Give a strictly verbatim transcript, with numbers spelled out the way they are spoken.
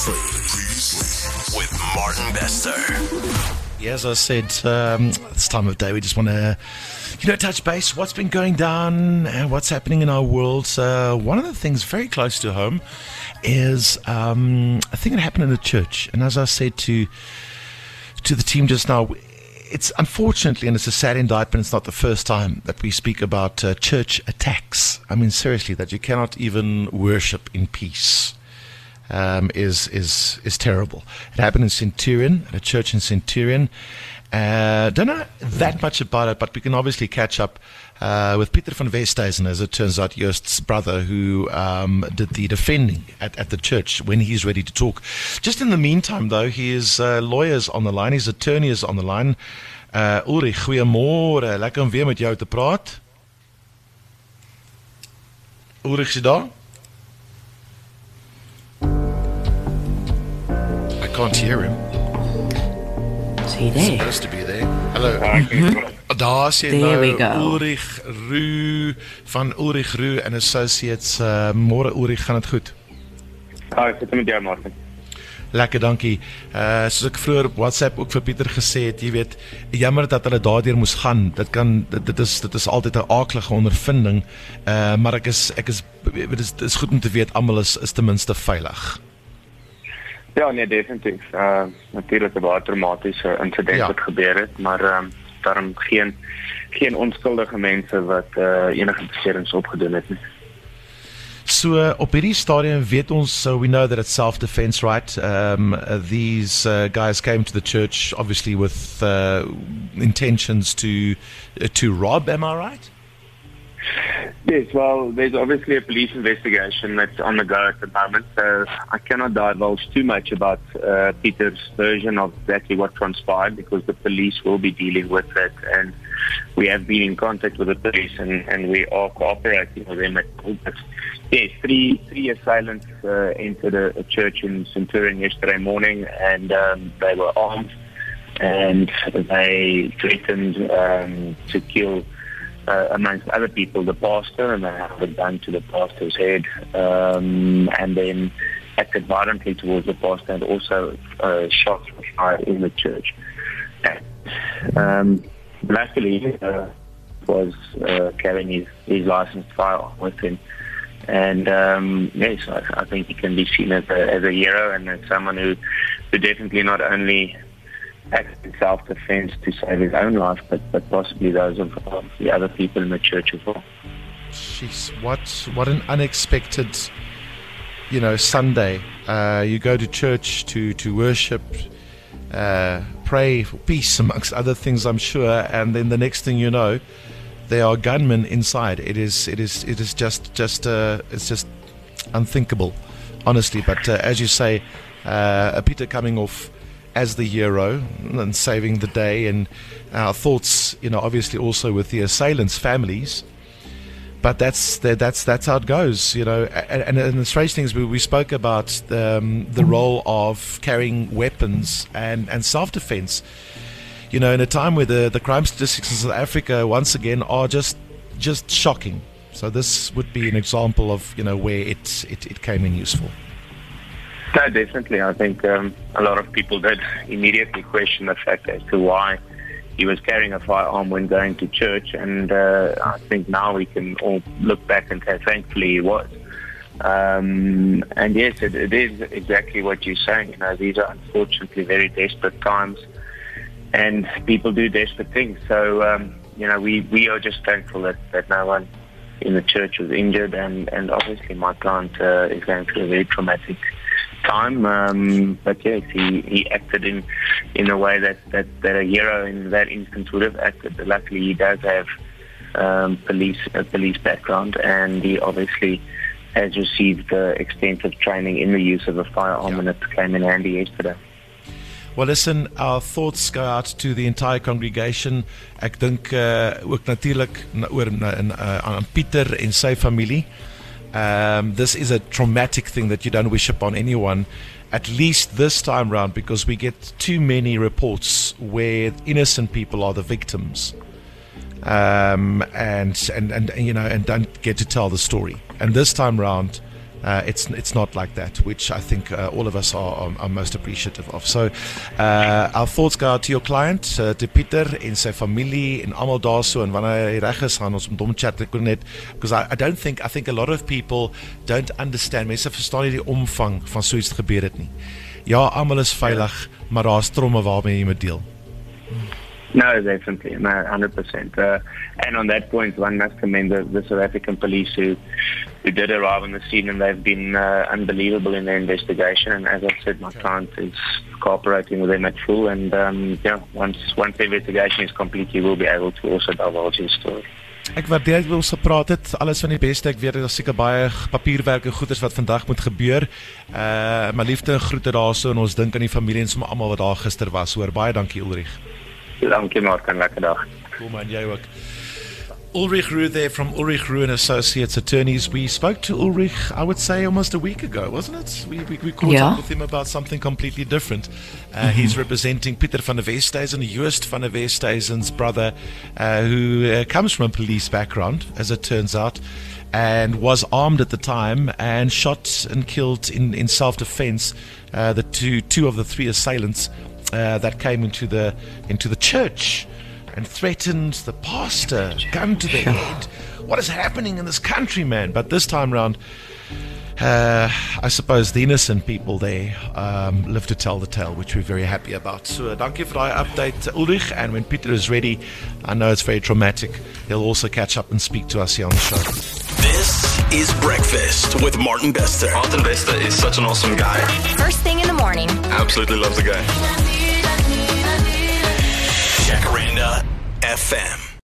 Previously, previously with Martin Bester. Yeah, as I said, um, this time of day we just want to, you know, touch base. What's been going down and what's happening in our world. Uh, one of the things very close to home is um, a thing that happened in the church. And as I said to to the team just now, it's unfortunately, and it's a sad indictment, it's not the first time that we speak about uh, church attacks. I mean, seriously, that you cannot even worship in peace. Um, is is is terrible. It happened in Centurion, at a church in Centurion. Uh, don't know that much about it, but we can obviously catch up uh, with Pieter van Westhuizen, as it turns out, Joost's brother, who um, did the defending at, at the church when he's ready to talk. Just in the meantime, though, his uh, lawyer's on the line, his attorney is on the line. Uh, Ulrich, goeiemôre. Lekker om weer met jou te praat. Ulrich, is jy daar? I can't hear him. Is he there? Supposed to be there. Hello. Mm-hmm. Daar sê There we nou go. Ulrich Roo van Ulrich Roo and Associates. Uh, Môre Ulrich, gaan dit goed? Ja, ek sit met jou, Martin. Lekker, dankie. Uh, soos ek vroeër op WhatsApp ook vir Pieter gesê het, jy weet, jammer dat hulle daardeur moes gaan. Dit kan dit, dit is dit is altyd 'n aaklige ondervinding. Uh, maar ek is ek is dit is, dit is goed om te weet almal is is ten minste veilig. Ja, nee, definitief. Uh, natuurlijk een baie traumatische incident Ja. wat gebeur het, maar um, daarom geen, geen onskuldige mense wat uh, enige beserings opgedoen het nie. So uh, op hierdie stadium weet ons, so we know that it's self-defense, right? Um, uh, these uh, guys came to the church obviously with uh, intentions to uh, to rob, am I right? Yes, well, there's obviously a police investigation that's on the go at the moment, so I cannot divulge too much about uh, Peter's version of exactly what transpired because the police will be dealing with it, and we have been in contact with the police and, and we are cooperating with them. But yes, three three assailants uh, entered a, a church in Centurion yesterday morning, and um, they were armed, and they threatened um, to kill Uh, amongst other people, the pastor, and they have a gun to the pastor's head, um, and then acted violently towards the pastor, and also uh, shots were fired in the church. Um, luckily, uh, was uh, carrying his, his licensed firearm with him, and um, yes, I, I think he can be seen as a, as a hero and as someone who, who definitely not only acted in self-defense to save his own life, but, but possibly those of, of the other people in the church as well. Jeez, what what an unexpected, you know, Sunday. Uh, you go to church to to worship, uh, pray for peace amongst other things, I'm sure, and then the next thing you know, there are gunmen inside. It is it is it is just just uh, it's just unthinkable, honestly. But uh, as you say, uh, Peter coming off as the hero and saving the day, and our thoughts, you know, obviously also with the assailants' families. But that's the, that's that's how it goes, you know. And, and, and the strange thing is, we, we spoke about the, um, the role of carrying weapons and, and self-defense. You know, in a time where the, the crime statistics in South Africa once again are just just shocking. So this would be an example of, you know, where it it, it came in useful. No, definitely. I think um, a lot of people did immediately question the fact as to why he was carrying a firearm when going to church, and uh, I think now we can all look back and say, thankfully he was. Um, and yes, it, it is exactly what you're saying. You know, these are unfortunately very desperate times, and people do desperate things. So, um, you know, we, we are just thankful that, that no one in the church was injured, and, and obviously my client uh, is going through a very traumatic time, um, but yes, he, he acted in in a way that, that, that a hero in that instance would have acted. Luckily, he does have um, police a police background, and he obviously has received uh, extensive training in the use of a firearm, Yeah. and it came in handy yesterday. Well, listen, our thoughts go out to the entire congregation. Ek dink uh, ook natuurlik na, oor na, uh, aan Pieter en sy familie. Um, this is a traumatic thing that you don't wish upon anyone, at least this time round, because we get too many reports where innocent people are the victims, um, and, and, and you know, and don't get to tell the story. And this time round, Uh, it's it's not like that, which I think uh, all of us are, are, are most appreciative of. So, uh, our thoughts go out to your client, uh, to Pieter en sy familie en almal daarso, en wanneer hy reg is, gaan ons met hom chat net, because I, I don't think, I think a lot of people don't understand, mense verstaan nie die omvang van so iets gebeur het nie. Ja, almal is veilig, maar daar's tromme waarmee jy moet deel. No, definitely, no, one hundred percent. Uh, and on that point, one must commend the, the South African police who, who did arrive on the scene, and they've been uh, unbelievable in their investigation. And as I said, my client is cooperating with them at full. And um, yeah, once once the investigation is complete, he will be able to also divulge his story. Ek waardeer hoe ons gepraat het, alles van die beste. Ek weet daar seker baie papierwerk en goeders wat vandag moet gebeur. Uh, my liefde en groete daarso, en ons dink aan die familie en sommer almal wat daar gister was. Hoor, baie dankie Ulrich. Dankie Martin, lekker dag. Cool man, jy ook. Ulrich Roux there from Ulrich Roux and Associates Attorneys. We spoke to Ulrich, I would say, almost a week ago, wasn't it? We we, we caught yeah. up with him about something completely different. Uh, mm-hmm. He's representing Pieter van der Westhuizen, Joost van der Westhuizen's brother, uh, who uh, comes from a police background, as it turns out, and was armed at the time and shot and killed in, in self-defense uh, the two two of the three assailants Uh, that came into the into the church and threatened the pastor, gun to the head. What is happening in this country, man? But this time round, uh, I suppose the innocent people there um, live to tell the tale, which we're very happy about. So, uh, dankie vir daai update, Ulrich. And when Pieter is ready, I know it's very traumatic, he'll also catch up and speak to us here on the show. This is Breakfast with Martin Bester. Martin Bester is such an awesome guy. First thing in the morning. Absolutely love the guy. Jacaranda F M.